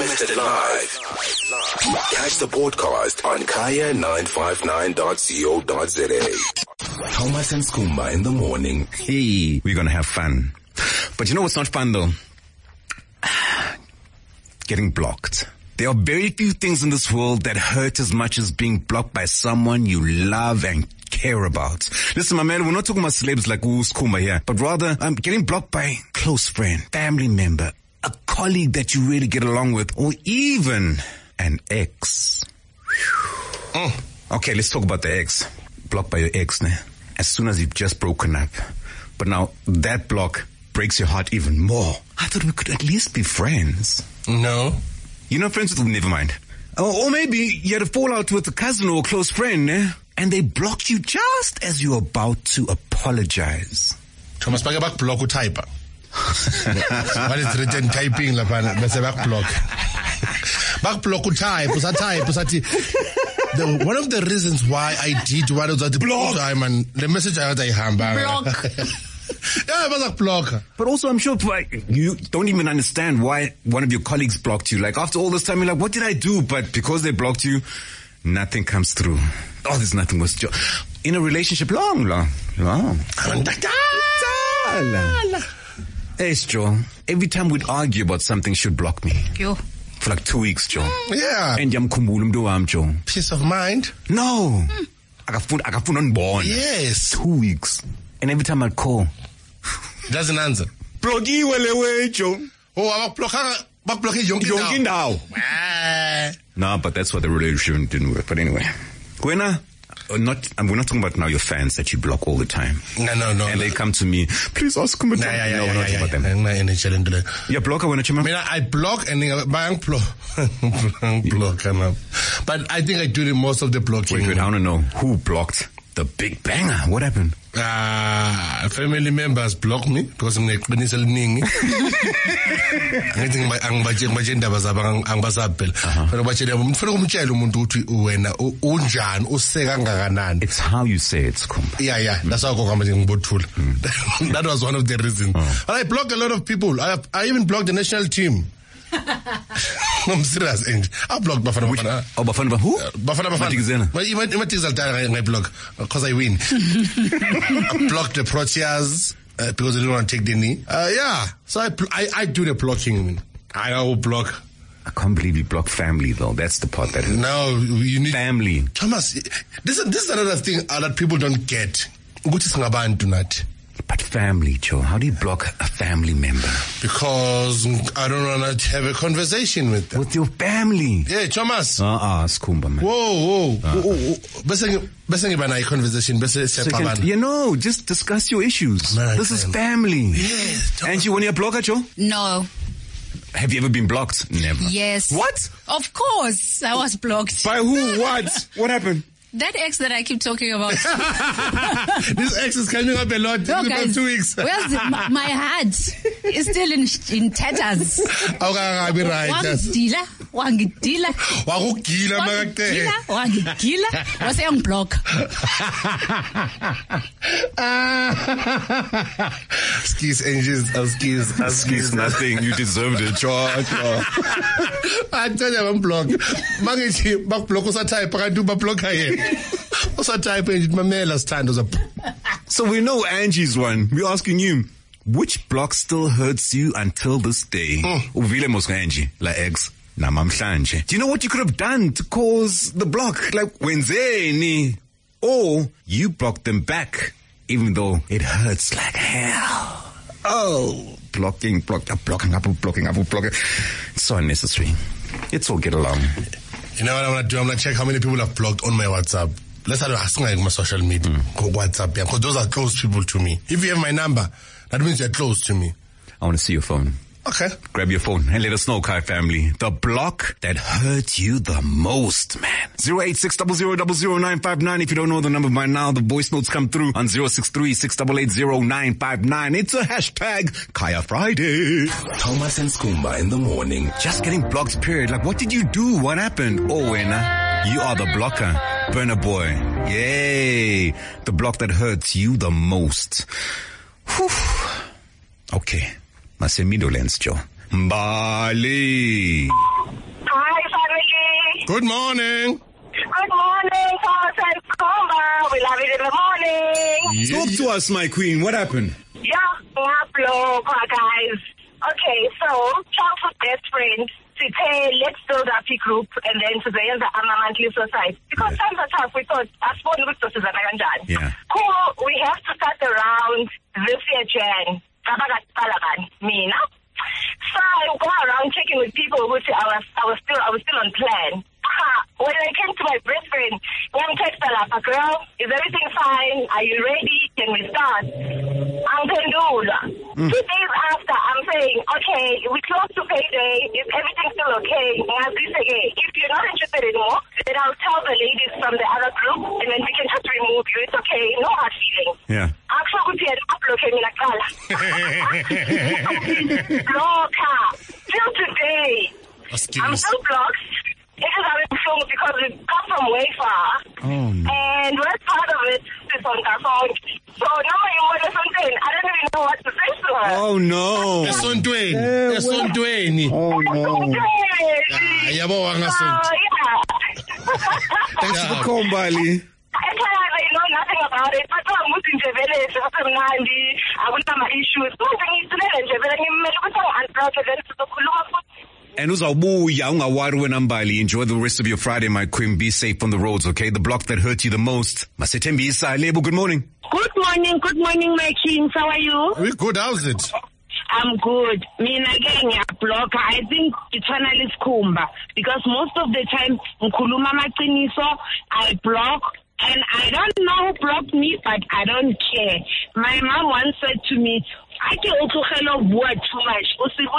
missed it live. Catch the podcast on kaya959.co.za. Thomas and Skumba in the morning. Hey, we're gonna have fun. But you know what's not fun though? Getting blocked. There are very few things in this world that hurt as much as being blocked by someone you love and care about. Listen, my man, we're not talking about celebs like Skumba here, but rather getting blocked by a close friend, family member, a colleague that you really get along with, or even an ex. Okay, let's talk about the ex. Blocked by your ex, ne? As soon as you've just broken up. But now that block breaks your heart even more. I thought we could at least be friends. No. You're not friends with them, never mind. Or maybe you had a fallout with a cousin or a close friend, eh? And they blocked you just as you're about to apologize. Thomas, back block or type. What is written typing la bese back block. Back block or type, one of the reasons why I did what was the block time and the message I had block. Yeah, it was a blocker. But also, I'm sure you don't even understand why one of your colleagues blocked you. Like, after all this time, you're like, what did I do? But because they blocked you, nothing comes through. Oh, there's nothing was in a relationship long. Hey, Joe, every time we'd argue about something, she'd block me. Yo. For like 2 weeks, Joe. Yeah. And Joe. Peace of mind? No. Akafuna unborn. Yes. 2 weeks. And every time I'd call, doesn't answer. Blocky welewe, Joe. Oh, blocky yonki now. No, but that's why the relationship didn't work. But anyway, we're not talking about now your fans that you block all the time. No. And they come to me, please ask them. No, we're not talking about them. You blocker when I block and I block. But I think I do the most of the blocking. Wait, I want to know who blocked the big banger. What happened? Family members block me because I'm ngiqinisa eliningi. Ngithi ngibajendaba zaba angibasabhela. Fana batshela umfuna ukumtshela umuntu ukuthi wena unjani useka kangakanani. It's how you say it, Skumba. Yeah. That's how ngibothula. That was one of the reasons. But I block a lot of people. I even blocked the national team. I'm serious, Angie. I blocked Bafana. Bafana who? Bafana. But you might block because I win. I blocked the Proteas because they didn't want to take the knee. Yeah. So I do the blocking. I will block. I can't believe you block family though. That's the part that is. No, you need family. Thomas, this is another thing that people don't get. But family, Joe, how do you block a family member? Because I don't want to have a conversation with them. With your family? Yeah, Thomas. Skumba, man. Whoa. Conversation. Just discuss your issues. This is family. Yes. Angie, when you block her, Joe? No. Have you ever been blocked? Never. Yes. What? Of course, I was blocked. By who? What? What happened? That ex that I keep talking about. This ex is coming up a lot. No, guys, 2 weeks. My heart is still in tatters. Okay, I'll be right. Wangidila. Was a block. Skis, angels, skis, nothing. You deserved it, George. I tell you, I'm blocked. Mangichi, back block, was a type, I do back block here. So we know Angie's one. We're asking you, which block still hurts you until this day? Uvile mos Angie, la ex, namamhlanje. Do you know what you could have done to cause the block? Like wenzeni? Or you blocked them back, even though it hurts like hell. Oh, blocking. It's so unnecessary. Let's all get along. You know what I'm going to do? I'm going to check how many people have blocked on my WhatsApp. Let's start asking like my social media. WhatsApp, yeah, because those are close people to me. If you have my number, that means you're close to me. I want to see your phone. Okay. Grab your phone and let us know, Kai family. The block that hurt you the most, man. 08600000959. If you don't know the number by now, the voice notes come through on 063-688-0959. It's a hashtag Kaya Friday. Thomas and Skumba in the morning. Just getting blocked, period. Like, what did you do? What happened? Oh, Wena, you are the blocker. Burner boy. Yay. The block that hurts you the most. Whew. Okay. Masemido Lens, Joe. Mbali. Good morning. Good morning, Thomas and Kumba. We love it in the morning. Talk to us, my queen. What happened? Guys. Okay, so childhood best friend. Let's build up a group and then to the end of our monthly society. Because times are tough, we thought, Yeah. Cool, we have to start around this year, Jan. Mina. So I go around checking with people who say I was still on plan. When I came to my best friend, young text girl, is everything fine? Are you ready? Can we start? I'm 2 days after, I'm saying, okay, we close to payday. Is everything still okay? If you're not interested anymore, then I'll tell the ladies from the other group, and then we can just remove you. It's okay. No hard feelings. Yeah. Till today, I'm still blocked. It is having because we come from way far. Oh, no. And we're part of it is on the phone. So now you want something. I don't even know what to say to her. Oh, no. Esontweni. Oh, no. Yabonga sonto. Thanks for the call, Bali. I know nothing about it. But I'm moving to village. I will have my issues. And uzawubuya ungawari wena Mbali. Enjoy the rest of your Friday, my queen. Be safe on the roads, okay? The block that hurt you the most. Masethembisa Lebo, good morning. Good morning, my kings. How are you? We good, how's it? I'm good. Again, blocker. I think eternally is Kumba. Because most of the time, Nkuluma Maqiniso, I block. And I don't know who blocked me, but I don't care. My mom once said to me, I can also hello word too much.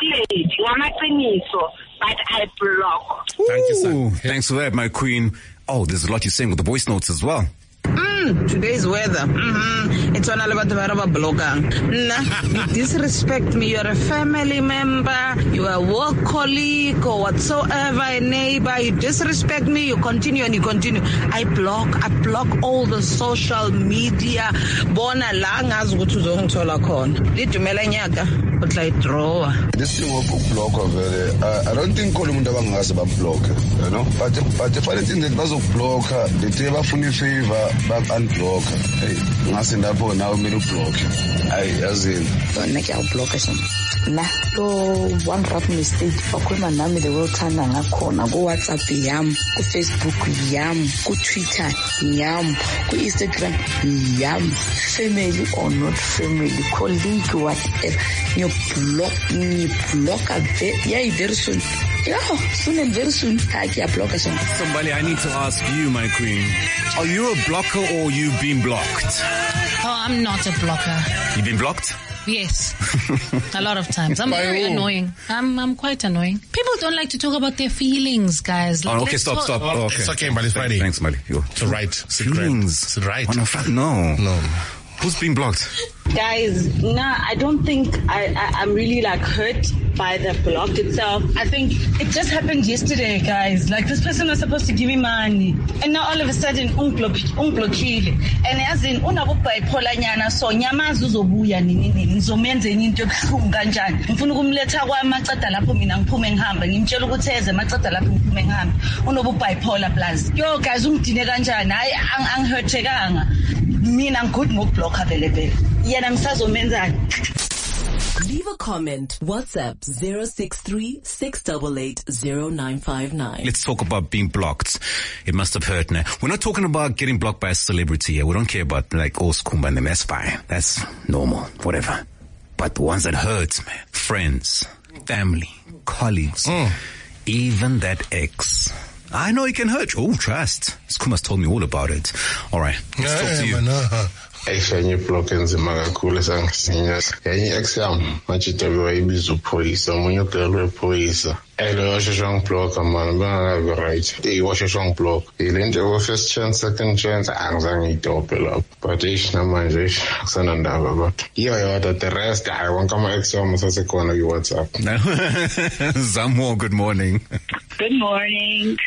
But I block. Thank you, sir. Thanks for that, my queen. Oh, there's a lot you're saying with the voice notes as well. Today's weather. It's on about the blogger. You disrespect me. You're a family member. You are a work colleague or whatsoever, a neighbor. You disrespect me. You continue and you continue. I block all the social media. Bona langas gutuzongithola khona. Lidumela nyaka utla draw. This thing of block I don't think umuntu abangazi bamblock, you know. But the funny thing that bazok block, they never funny favor. Unblock. Hey, ngasi lapho nawe kumele ublock. Hayi yazini. Make your block na lo one rough mistake fakhuluma nami the world thanda ngakhona ku WhatsApp yami, ku Facebook yami, ku Twitter yami, ku Instagram yami, family or not family, colleague whatever. You block very soon. Yeah, soon and very soon I can block Somebody, I need to ask you, my queen. Are you a blocker or you been blocked? Oh, I'm not a blocker. You been blocked? Yes. A lot of times. I'm very annoying. I'm quite annoying. People don't like to talk about their feelings, guys. Like, okay, stop. Oh, okay. It's okay, Mbali, it's Friday. Thanks, Mbali. It's right. Feelings. It's right. On a no. Who's been blocked? Guys, I don't think I'm really like hurt by the block itself. I think it just happened yesterday, guys. Like this person was supposed to give me money, and now all of a sudden unblockile. And as in unabo bipolar nyana, so nyamazi uzobuya nini ngizomenza into ebuhlungu kanjani. Ngifuna ukumletha kwami maceda lapho mina ngiphume ngihamba ngimtshela ukuthi eze maceda lapho ngiphume ngihamba. Unobo bipolar plus. Yo guys ungidine kanjani? Hayi angihurtekanga. Mina ngikho ngokublock available. Yena msazomenzani. Leave a comment. WhatsApp 063-688-0959. Let's talk about being blocked. It must have hurt now. We're not talking about getting blocked by a celebrity here. We don't care about like Skumba and them. That's fine. That's normal. Whatever. But the ones that hurt, man. Friends, family, colleagues, even that ex. I know it can hurt you. Oh, trust. Skuma's told me all about it. All right. Let's talk to you. Ekufanye block enzima kakhulu sangisinya. Yenye ex yami machitabi wayibiza uphoyisa, umunye ugirl wephoyisa. Elo washesha ngiblock man, bangakabi right. Washesha ngiblock. Ilento first chance, second chance, angizange ngidophe lapho. But namanje kusanandaba kodwa. Iyo the rest I wonke ama ex yami sasekhona ku WhatsApp. Zamo, good morning. Good morning.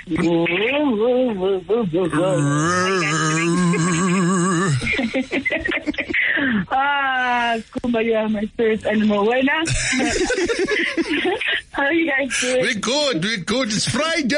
Kumba, you are my spirit animal. Why not? How are you guys doing? We're good. It's Friday.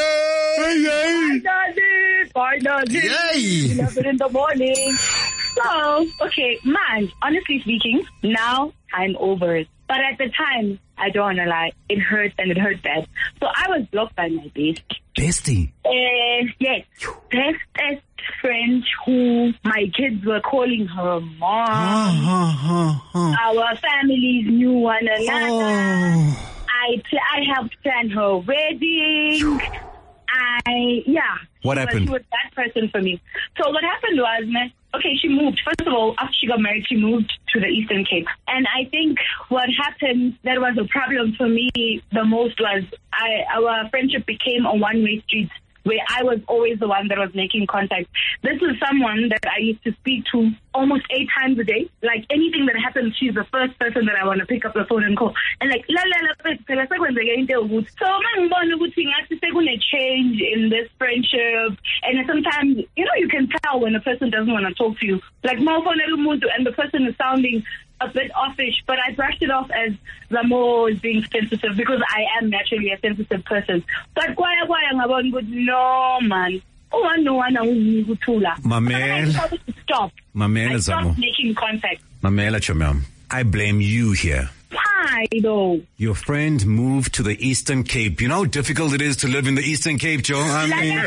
Finally. Yay. 11 in the morning. So, okay, man, honestly speaking, now I'm over it. But at the time, I don't want to lie, it hurt and it hurt bad. So I was blocked by my bestie. Yes, best friend who my kids were calling her mom. Our families knew one another. I helped plan her wedding. What happened? She was that person for me. So what happened was, okay, she moved. First of all, after she got married, she moved to the Eastern Cape. And I think what happened that was a problem for me the most was our friendship became a one-way street, where I was always the one that was making contact. This is someone that I used to speak to almost 8 times a day. Like anything that happens, she's the first person that I want to pick up the phone and call. And like, so a change in this friendship. And sometimes, you can tell when a person doesn't want to talk to you. Like, and the person is sounding a bit offish, but I brushed it off as Zamo is being sensitive because I am naturally a sensitive person. But no, man. Mamela. Stop. Mamela, I stopped making contact. Mamela Chomam, I blame you here. Why though? Your friend moved to the Eastern Cape. You know how difficult it is to live in the Eastern Cape, Joe? I mean...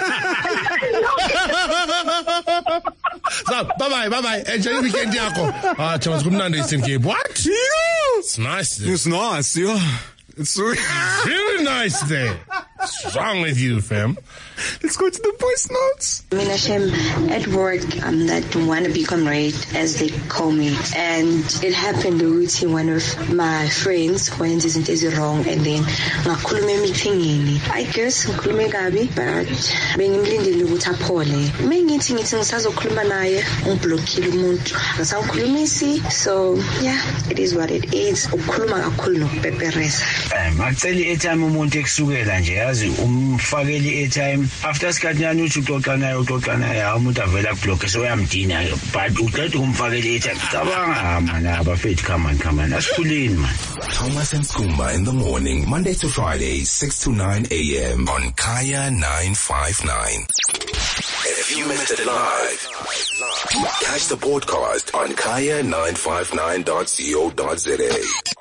So, bye-bye. Enjoy your weekend, Yako. Thomas, good night, Eastern Cape. What? Yeah. It's nice. It's nice, yeah. It's really nice there. What's wrong with you, fam? Let's go to the voice notes. Minashem, at work, I'm that wannabe comrade, as they call me. And it happened with one of my friends when isn't wrong, and then ngakhulume meeting. I guess ngikhulume kabi, but bengimlindile ukuthi aphole. Mengithi ngisazokhuluma naye, ungiblockile umuntu. Akasakhulumisi. So, yeah, it is what it is. Ukukhuluma kakhulu nokupepereza. Ngicela i-airtime umuntu ekusukela nje yazi umfakele i-airtime after isikhathana uthi uxoxa naye umuntu avela kublock so uyamdina but uqeda ukumfakela i-airtime cabanga mana abafethu come on asikhuleni man. Thomas and Skumba in the morning, Monday to Friday, 6 to 9 a.m. on Kaya 959. If you missed it live, catch the podcast on kaya959.co.za.